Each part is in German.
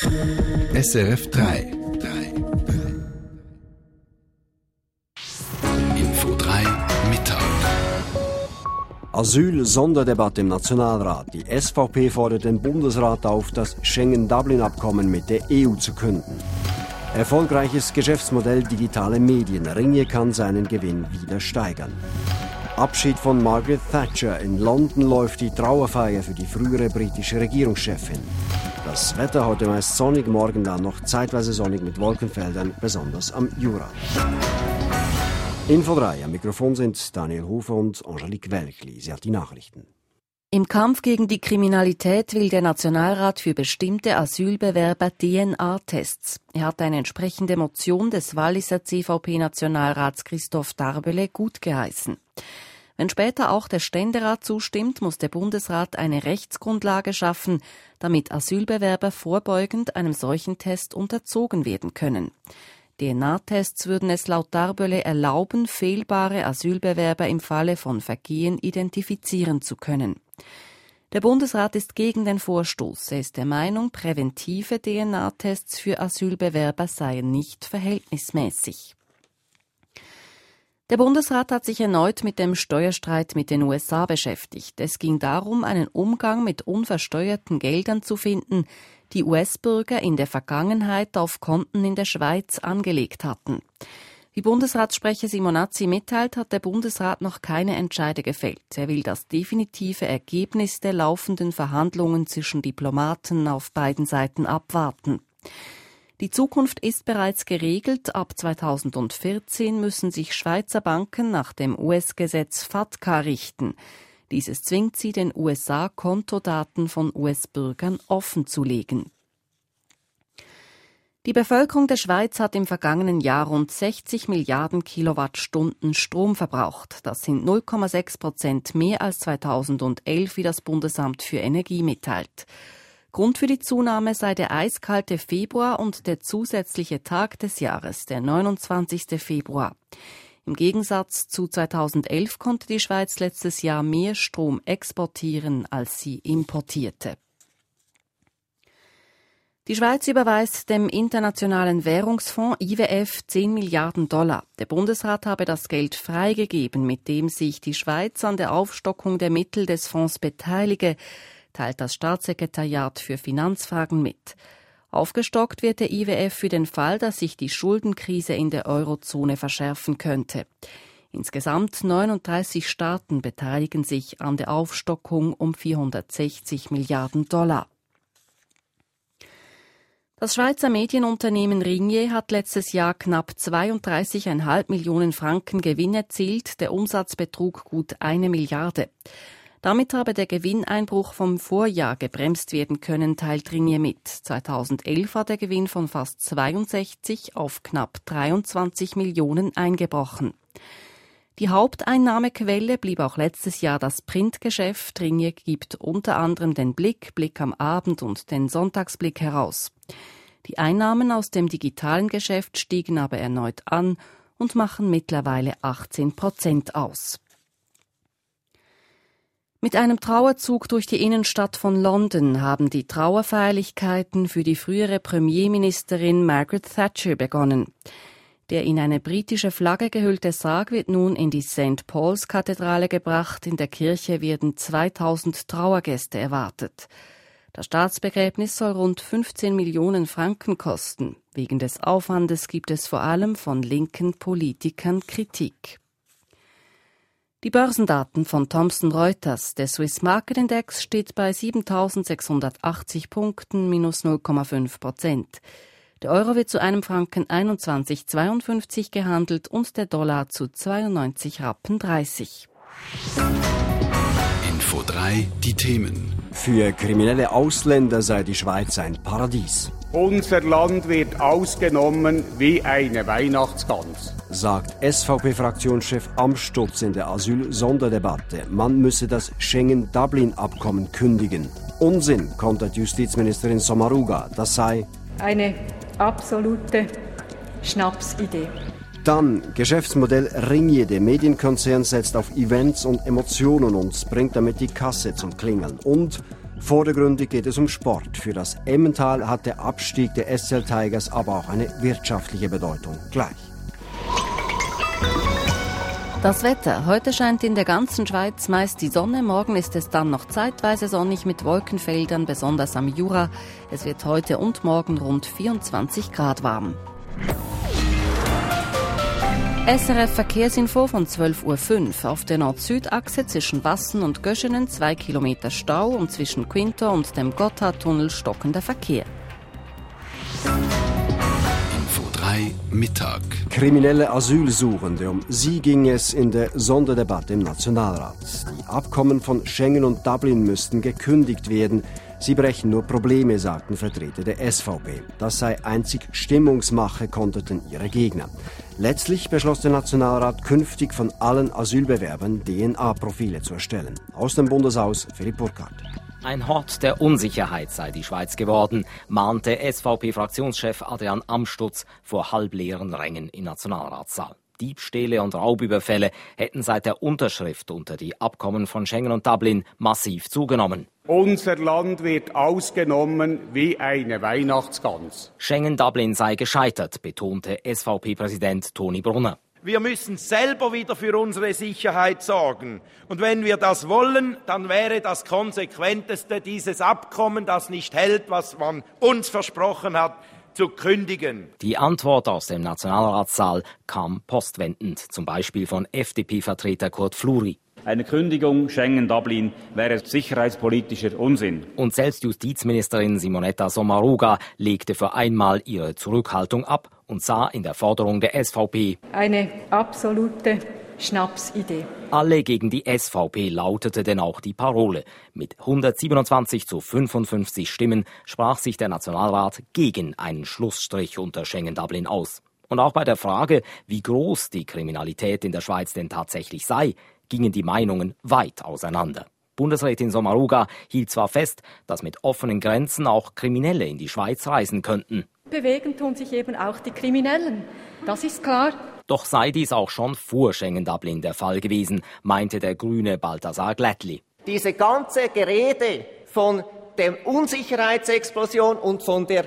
SRF 3. Info 3 Mittag. Asyl-Sonderdebatte im Nationalrat. Die SVP fordert den Bundesrat auf, das Schengen-Dublin-Abkommen mit der EU zu künden. Erfolgreiches Geschäftsmodell digitale Medien. Ringier kann seinen Gewinn wieder steigern. Abschied von Margaret Thatcher. In London läuft die Trauerfeier für die frühere britische Regierungschefin. Das Wetter heute meist sonnig, morgen dann noch zeitweise sonnig mit Wolkenfeldern, besonders am Jura. Info 3, am Mikrofon sind Daniel Hofer und Angelique Welchli. Sie hat die Nachrichten. Im Kampf gegen die Kriminalität will der Nationalrat für bestimmte Asylbewerber DNA-Tests. Er hat eine entsprechende Motion des Walliser CVP-Nationalrats Christoph Darbele gutgeheißen. Wenn später auch der Ständerat zustimmt, muss der Bundesrat eine Rechtsgrundlage schaffen, damit Asylbewerber vorbeugend einem solchen Test unterzogen werden können. DNA-Tests würden es laut Darbele erlauben, fehlbare Asylbewerber im Falle von Vergehen identifizieren zu können. Der Bundesrat ist gegen den Vorstoß. Er ist der Meinung, präventive DNA-Tests für Asylbewerber seien nicht verhältnismäßig. Der Bundesrat hat sich erneut mit dem Steuerstreit mit den USA beschäftigt. Es ging darum, einen Umgang mit unversteuerten Geldern zu finden, die US-Bürger in der Vergangenheit auf Konten in der Schweiz angelegt hatten. Wie Bundesratssprecher Simonazzi mitteilt, hat der Bundesrat noch keine Entscheide gefällt. Er will das definitive Ergebnis der laufenden Verhandlungen zwischen Diplomaten auf beiden Seiten abwarten. Die Zukunft ist bereits geregelt. Ab 2014 müssen sich Schweizer Banken nach dem US-Gesetz FATCA richten. Dieses zwingt sie, den USA Kontodaten von US-Bürgern offenzulegen. Die Bevölkerung der Schweiz hat im vergangenen Jahr rund 60 Milliarden Kilowattstunden Strom verbraucht. Das sind 0,6% mehr als 2011, wie das Bundesamt für Energie mitteilt. Grund für die Zunahme sei der eiskalte Februar und der zusätzliche Tag des Jahres, der 29. Februar. Im Gegensatz zu 2011 konnte die Schweiz letztes Jahr mehr Strom exportieren, als sie importierte. Die Schweiz überweist dem Internationalen Währungsfonds IWF 10 Milliarden $. Der Bundesrat habe das Geld freigegeben, mit dem sich die Schweiz an der Aufstockung der Mittel des Fonds beteilige, teilt das Staatssekretariat für Finanzfragen mit. Aufgestockt wird der IWF für den Fall, dass sich die Schuldenkrise in der Eurozone verschärfen könnte. Insgesamt 39 Staaten beteiligen sich an der Aufstockung um 460 Milliarden $. Das Schweizer Medienunternehmen Ringier hat letztes Jahr knapp 32,5 Millionen Franken Gewinn erzielt. Der Umsatz betrug gut 1 Milliarde. Damit habe der Gewinneinbruch vom Vorjahr gebremst werden können, teilt Ringier mit. 2011 war der Gewinn von fast 62 auf knapp 23 Millionen eingebrochen. Die Haupteinnahmequelle blieb auch letztes Jahr das Printgeschäft. Ringier gibt unter anderem den Blick am Abend und den Sonntagsblick heraus. Die Einnahmen aus dem digitalen Geschäft stiegen aber erneut an und machen mittlerweile 18% aus. Mit einem Trauerzug durch die Innenstadt von London haben die Trauerfeierlichkeiten für die frühere Premierministerin Margaret Thatcher begonnen. Der in eine britische Flagge gehüllte Sarg wird nun in die St. Paul's Kathedrale gebracht. In der Kirche werden 2000 Trauergäste erwartet. Das Staatsbegräbnis soll rund 15 Millionen Franken kosten. Wegen des Aufwandes gibt es vor allem von linken Politikern Kritik. Die Börsendaten von Thomson Reuters. Der Swiss Market Index steht bei 7.680 Punkten, minus 0,5%. Der Euro wird zu einem Franken 21,52 gehandelt und der Dollar zu 92,30 Rappen. Info 3, die Themen. Für kriminelle Ausländer sei die Schweiz ein Paradies, Unser Land wird ausgenommen wie eine Weihnachtsgans, sagt SVP-Fraktionschef Amstutz in der Asyl-Sonderdebatte. Man müsse das Schengen-Dublin-Abkommen kündigen. Unsinn, kontert Justizministerin Sommaruga. Das sei eine absolute Schnapsidee. Dann Geschäftsmodell Ringier. Der Medienkonzern setzt auf Events und Emotionen und bringt damit die Kasse zum Klingeln. Und Vordergründig geht es um Sport. Für das Emmental hat der Abstieg der SC Tigers aber auch eine wirtschaftliche Bedeutung. Gleich. Das Wetter. Heute scheint in der ganzen Schweiz meist die Sonne. Morgen ist es dann noch zeitweise sonnig mit Wolkenfeldern, besonders am Jura. Es wird heute und morgen rund 24 Grad warm. SRF Verkehrsinfo von 12.05 Uhr. Auf der Nord-Süd-Achse zwischen Wassen und Göschenen 2 Kilometer Stau und zwischen Quintor und dem Gotthardtunnel stockender Verkehr. Info 3 Mittag. Kriminelle Asylsuchende, um sie ging es in der Sonderdebatte im Nationalrat. Die Abkommen von Schengen und Dublin müssten gekündigt werden. Sie brechen nur Probleme, sagten Vertreter der SVP. Das sei einzig Stimmungsmache, konterten ihre Gegner. Letztlich beschloss der Nationalrat, künftig von allen Asylbewerbern DNA-Profile zu erstellen. Aus dem Bundeshaus Philipp Burkhardt. Ein Hort der Unsicherheit sei die Schweiz geworden, mahnte SVP-Fraktionschef Adrian Amstutz vor halbleeren Rängen im Nationalratssaal. Diebstähle und Raubüberfälle hätten seit der Unterschrift unter die Abkommen von Schengen und Dublin massiv zugenommen. Unser Land wird ausgenommen wie eine Weihnachtsgans. Schengen-Dublin sei gescheitert, betonte SVP-Präsident Toni Brunner. Wir müssen selber wieder für unsere Sicherheit sorgen. Und wenn wir das wollen, dann wäre das Konsequenteste, dieses Abkommen, das nicht hält, was man uns versprochen hat, zu kündigen. Die Antwort aus dem Nationalratssaal kam postwendend, zum Beispiel von FDP-Vertreter Kurt Fluri. Eine Kündigung Schengen-Dublin wäre sicherheitspolitischer Unsinn. Und selbst Justizministerin Simonetta Sommaruga legte für einmal ihre Zurückhaltung ab und sah in der Forderung der SVP eine absolute Schnapsidee. Alle gegen die SVP lautete denn auch die Parole. Mit 127 zu 55 Stimmen sprach sich der Nationalrat gegen einen Schlussstrich unter Schengen-Dublin aus. Und auch bei der Frage, wie groß die Kriminalität in der Schweiz denn tatsächlich sei, gingen die Meinungen weit auseinander. Bundesrätin Sommaruga hielt zwar fest, dass mit offenen Grenzen auch Kriminelle in die Schweiz reisen könnten. Bewegen tun sich eben auch die Kriminellen. Das ist klar. Doch sei dies auch schon vor Schengen-Dublin der Fall gewesen, meinte der Grüne Balthasar Glättli. Diese ganze Gerede von der Unsicherheitsexplosion und von der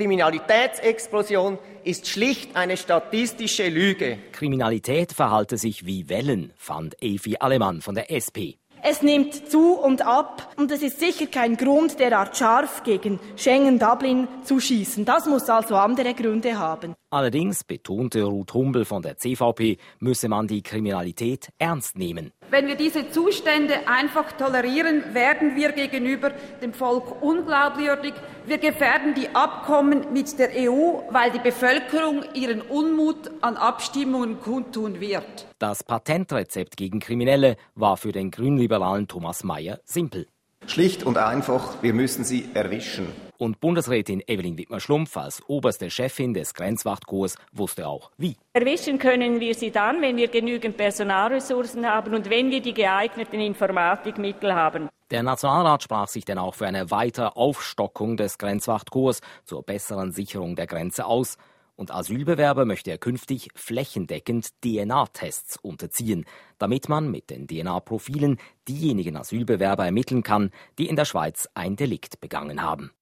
Kriminalitätsexplosion ist schlicht eine statistische Lüge. Kriminalität verhalte sich wie Wellen, fand Evi Alemann von der SP. Es nimmt zu und ab und es ist sicher kein Grund, derart scharf gegen Schengen-Dublin zu schießen. Das muss also andere Gründe haben. Allerdings, betonte Ruth Humbel von der CVP, müsse man die Kriminalität ernst nehmen. Wenn wir diese Zustände einfach tolerieren, werden wir gegenüber dem Volk unglaubwürdig. Wir gefährden die Abkommen mit der EU, weil die Bevölkerung ihren Unmut an Abstimmungen kundtun wird. Das Patentrezept gegen Kriminelle war für den grünliberalen Thomas Mayer simpel. Schlicht und einfach, wir müssen sie erwischen. Und Bundesrätin Evelyn Wittmer-Schlumpf als oberste Chefin des Grenzwachtkorps wusste auch, wie. Erwischen können wir sie dann, wenn wir genügend Personalressourcen haben und wenn wir die geeigneten Informatikmittel haben. Der Nationalrat sprach sich denn auch für eine weitere Aufstockung des Grenzwachtkorps zur besseren Sicherung der Grenze aus. Und Asylbewerber möchte er künftig flächendeckend DNA-Tests unterziehen, damit man mit den DNA-Profilen diejenigen Asylbewerber ermitteln kann, die in der Schweiz ein Delikt begangen haben.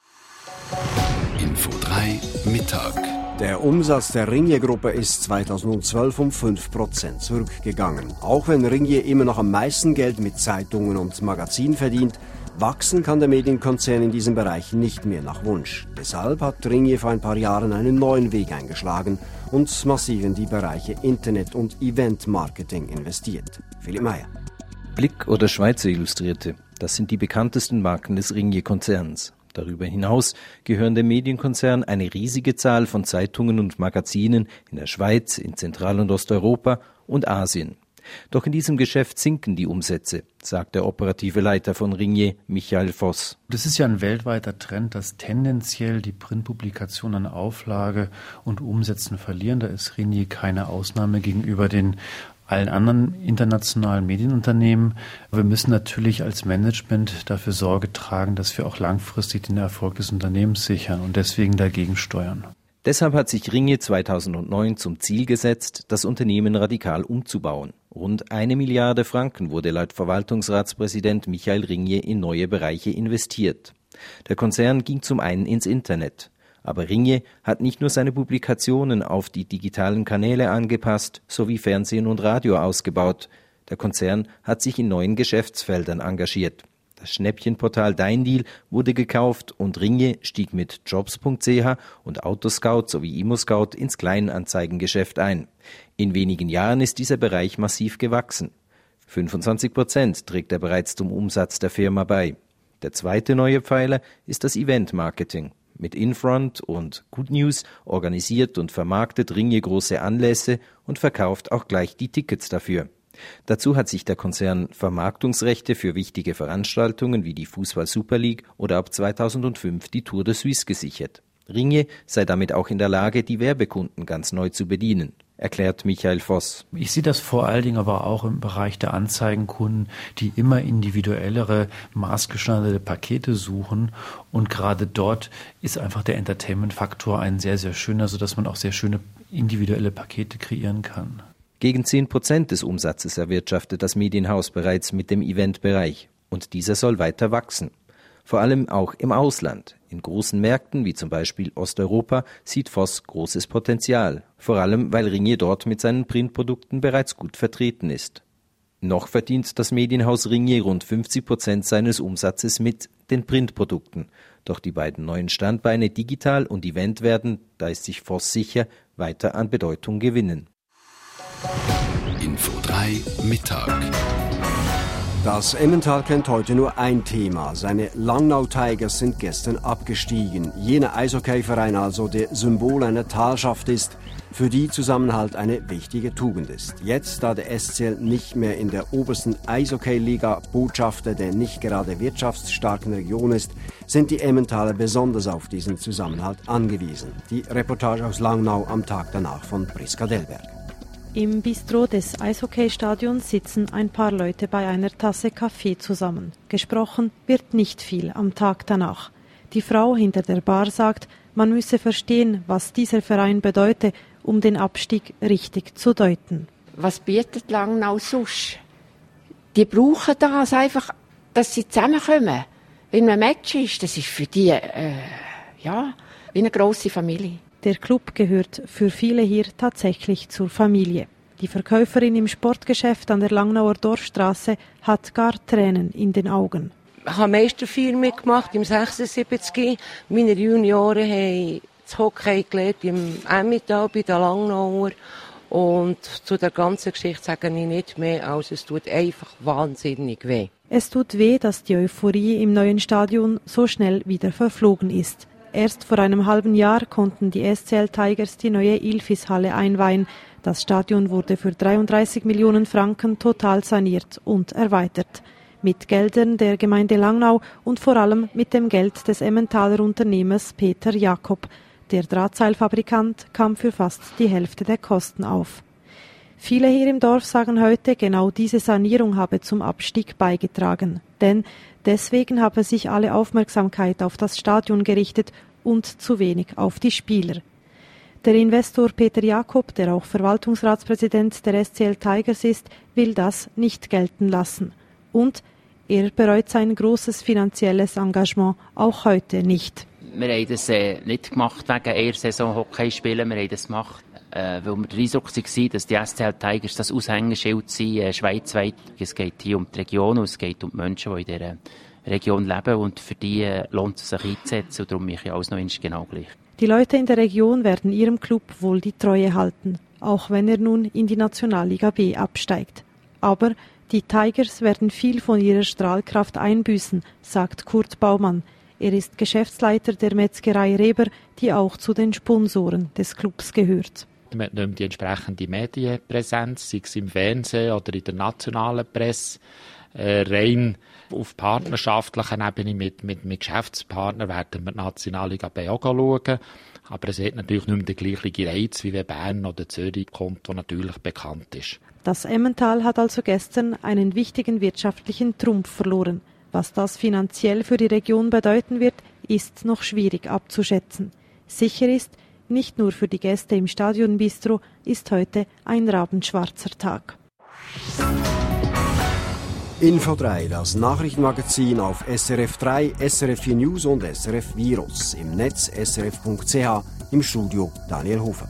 Info 3 Mittag. Der Umsatz der Ringier-Gruppe ist 2012 um 5% zurückgegangen. Auch wenn Ringier immer noch am meisten Geld mit Zeitungen und Magazinen verdient, wachsen kann der Medienkonzern in diesem Bereich nicht mehr nach Wunsch. Deshalb hat Ringier vor ein paar Jahren einen neuen Weg eingeschlagen und massiv in die Bereiche Internet- und Event-Marketing investiert. Philipp Meyer. Blick oder Schweizer Illustrierte, das sind die bekanntesten Marken des Ringier-Konzerns. Darüber hinaus gehören dem Medienkonzern eine riesige Zahl von Zeitungen und Magazinen in der Schweiz, in Zentral- und Osteuropa und Asien. Doch in diesem Geschäft sinken die Umsätze, sagt der operative Leiter von Ringier, Michael Voss. Das ist ja ein weltweiter Trend, dass tendenziell die Printpublikationen an Auflage und Umsätzen verlieren. Da ist Ringier keine Ausnahme gegenüber den allen anderen internationalen Medienunternehmen. Wir müssen natürlich als Management dafür Sorge tragen, dass wir auch langfristig den Erfolg des Unternehmens sichern und deswegen dagegen steuern. Deshalb hat sich Ringier 2009 zum Ziel gesetzt, das Unternehmen radikal umzubauen. Rund 1 Milliarde Franken wurde laut Verwaltungsratspräsident Michael Ringier in neue Bereiche investiert. Der Konzern ging zum einen ins Internet. Aber Ringier hat nicht nur seine Publikationen auf die digitalen Kanäle angepasst, sowie Fernsehen und Radio ausgebaut. Der Konzern hat sich in neuen Geschäftsfeldern engagiert. Das Schnäppchenportal Dein Deal wurde gekauft und Ringier stieg mit Jobs.ch und Autoscout sowie ImmoScout ins Kleinanzeigengeschäft ein. In wenigen Jahren ist dieser Bereich massiv gewachsen. 25% trägt er bereits zum Umsatz der Firma bei. Der zweite neue Pfeiler ist das Event-Marketing. Mit Infront und Good News organisiert und vermarktet Ringier große Anlässe und verkauft auch gleich die Tickets dafür. Dazu hat sich der Konzern Vermarktungsrechte für wichtige Veranstaltungen wie die Fußball-Super League oder ab 2005 die Tour de Suisse gesichert. Ringier sei damit auch in der Lage, die Werbekunden ganz neu zu bedienen, erklärt Michael Voss. Ich sehe das vor allen Dingen aber auch im Bereich der Anzeigenkunden, die immer individuellere, maßgeschneiderte Pakete suchen. Und gerade dort ist einfach der Entertainment-Faktor ein sehr, sehr schöner, sodass man auch sehr schöne individuelle Pakete kreieren kann. Gegen 10% des Umsatzes erwirtschaftet das Medienhaus bereits mit dem Eventbereich. Und dieser soll weiter wachsen. Vor allem auch im Ausland. In großen Märkten, wie zum Beispiel Osteuropa, sieht Voss großes Potenzial. Vor allem, weil Ringier dort mit seinen Printprodukten bereits gut vertreten ist. Noch verdient das Medienhaus Ringier rund 50% seines Umsatzes mit den Printprodukten. Doch die beiden neuen Standbeine Digital und Event werden, da ist sich Voss sicher, weiter an Bedeutung gewinnen. Info 3 Mittag. Das Emmental kennt heute nur ein Thema. Seine Langnau Tigers sind gestern abgestiegen. Jener Eishockeyverein also, der Symbol einer Talschaft ist, für die Zusammenhalt eine wichtige Tugend ist. Jetzt, da der SCL nicht mehr in der obersten Eishockey-Liga Botschafter der nicht gerade wirtschaftsstarken Region ist, sind die Emmentaler besonders auf diesen Zusammenhalt angewiesen. Die Reportage aus Langnau am Tag danach von Priska Delberg. Im Bistro des Eishockeystadions sitzen ein paar Leute bei einer Tasse Kaffee zusammen. Gesprochen wird nicht viel am Tag danach. Die Frau hinter der Bar sagt, man müsse verstehen, was dieser Verein bedeute, um den Abstieg richtig zu deuten. Was bietet Langnau sonst? Die brauchen das einfach, dass sie zusammenkommen. Wenn ein Match ist, das ist für die wie eine grosse Familie. Der Club gehört für viele hier tatsächlich zur Familie. Die Verkäuferin im Sportgeschäft an der Langnauer Dorfstraße hat gar Tränen in den Augen. Ich habe Meisterfeier mitgemacht im 76. Meine Junioren haben das Hockey gelernt im Emmental bei den Langnauer. Und zu der ganzen Geschichte sage ich nicht mehr, als es tut einfach wahnsinnig weh. Es tut weh, dass die Euphorie im neuen Stadion so schnell wieder verflogen ist. Erst vor einem halben Jahr konnten die SCL Tigers die neue Ilfis-Halle einweihen. Das Stadion wurde für 33 Millionen Franken total saniert und erweitert. Mit Geldern der Gemeinde Langnau und vor allem mit dem Geld des Emmentaler Unternehmers Peter Jakob. Der Drahtseilfabrikant kam für fast die Hälfte der Kosten auf. Viele hier im Dorf sagen heute, genau diese Sanierung habe zum Abstieg beigetragen. Denn deswegen habe sich alle Aufmerksamkeit auf das Stadion gerichtet und zu wenig auf die Spieler. Der Investor Peter Jakob, der auch Verwaltungsratspräsident der SCL Tigers ist, will das nicht gelten lassen. Und er bereut sein großes finanzielles Engagement auch heute nicht. Wir haben das nicht gemacht wegen einer Saison Hockey spielen, wir haben das gemacht, weil wir der Eindruck waren, dass die SCL Tigers das Aushängeschild sind, schweizweit. Es geht hier um die Region und es geht um die Menschen, die in dieser Region leben und für die lohnt es sich einzusetzen und darum mache ich alles noch genau gleich. Die Leute in der Region werden ihrem Club wohl die Treue halten, auch wenn er nun in die Nationalliga B absteigt. Aber die Tigers werden viel von ihrer Strahlkraft einbüßen, sagt Kurt Baumann. Er ist Geschäftsleiter der Metzgerei Reber, die auch zu den Sponsoren des Clubs gehört. Man hat nicht mehr die entsprechende Medienpräsenz, sei es im Fernsehen oder in der nationalen Presse. Rein auf partnerschaftlicher Ebene mit Geschäftspartnern werden wir die Nationalliga B auch schauen. Aber es hat natürlich nicht mehr den gleichen Reiz, wie wenn Bern oder Zürich kommt, der natürlich bekannt ist. Das Emmental hat also gestern einen wichtigen wirtschaftlichen Trumpf verloren. Was das finanziell für die Region bedeuten wird, ist noch schwierig abzuschätzen. Sicher ist, nicht nur für die Gäste im Stadionbistro ist heute ein rabenschwarzer Tag. Info 3, das Nachrichtenmagazin auf SRF 3, SRF 4 News und SRF Virus. Im Netz srf.ch, im Studio Daniel Hofer.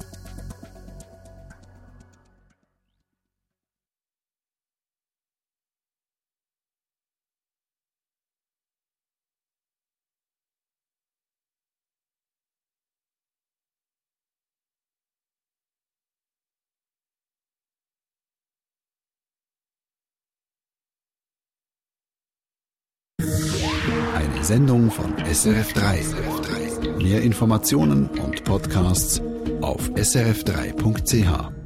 Eine Sendung von SRF 3. Mehr Informationen und Podcasts auf srf3.ch.